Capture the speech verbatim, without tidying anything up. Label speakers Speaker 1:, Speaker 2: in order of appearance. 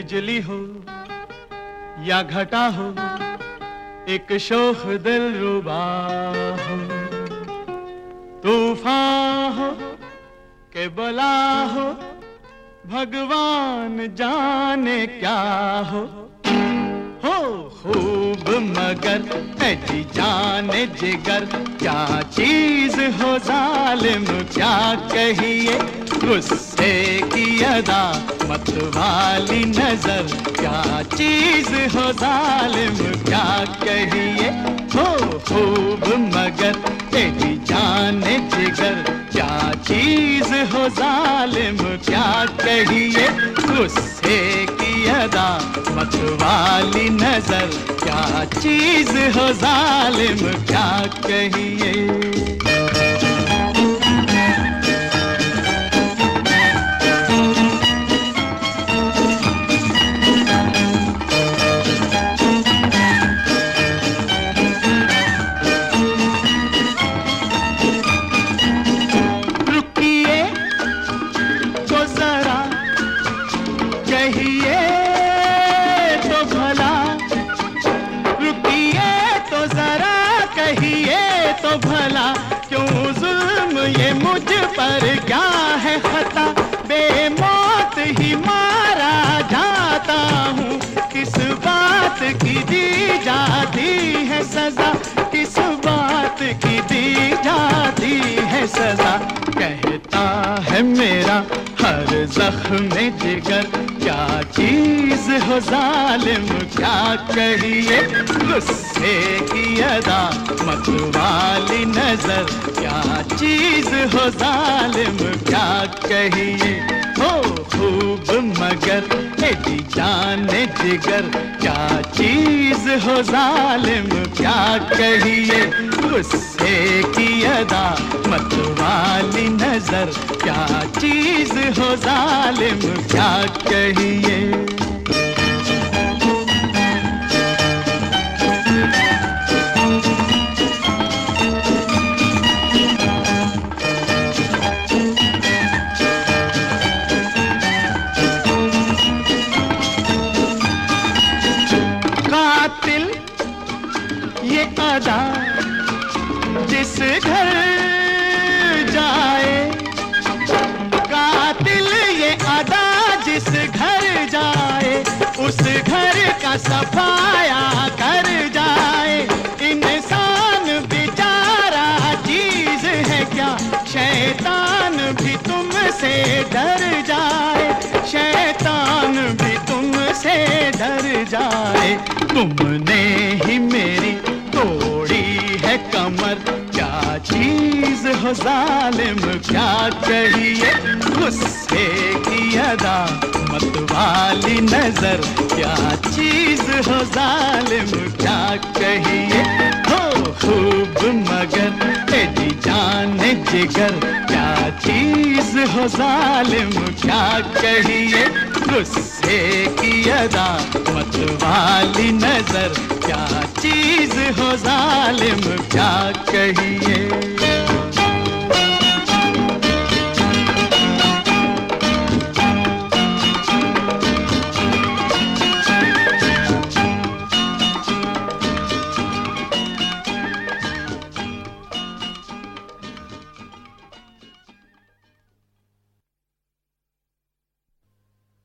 Speaker 1: बिजली हो या घटा हो, एक शोख दिल रुबा हो, तूफान हो के बला हो, भगवान जाने क्या हो। हो खूब मगर है जी जाने जिगर, क्या चीज हो जालिम क्या कहिए, गुस्से की अदा मत वाली नजर, क्या चीज हो जालिम क्या कहिए। हो खूब मगर है जी जाने जिगर, क्या चीज हो जालिम क्या कहिए, गुस्से की अदा मत वाली नजर, क्या चीज हो जालिम क्या कहिए। कहिए तो भला, रुकिए तो जरा कहिए तो भला, क्यों जुल्म ये मुझ पर क्या है खता, बेमौत ही मारा जाता हूँ, किस बात की दी जाती है सजा, किस बात की दी जाती है सजा। कहता है मेरा हर जख्म जिगर, क्या चीज हो जालिम क्या कहिए, गुस्से की अदा मत वाली नजर, क्या चीज हो जालिम क्या कहिए। हो खूब मगर है जी जाने जिगर, क्या चीज हो जालिम क्या कहिए, गुस्से की अदा मत वाली नजर, क्या चीज हो जालिम क्या कहिए। कातिल ये अदा जिस घर जाए, कातिल ये अदा जिस घर जाए, उस घर का सफाया कर जाए। इंसान बेचारा चीज है क्या, शैतान भी तुमसे डर जाए, शैतान भी तुमसे डर जाए। तुमने ही मेरी तोड़ी है कमर, क्या चीज हो जालिम क्या कहिए, गुस्से की अदा मत वाली नजर, क्या चीज हो जालिम क्या कहिए। हो खूब मगर है जी जाने जिगर, क्या चीज हो जालिम क्या कहिए, गुस्से की अदा मत वाली नजर, क्या चीज हो जालिम क्या कहिए।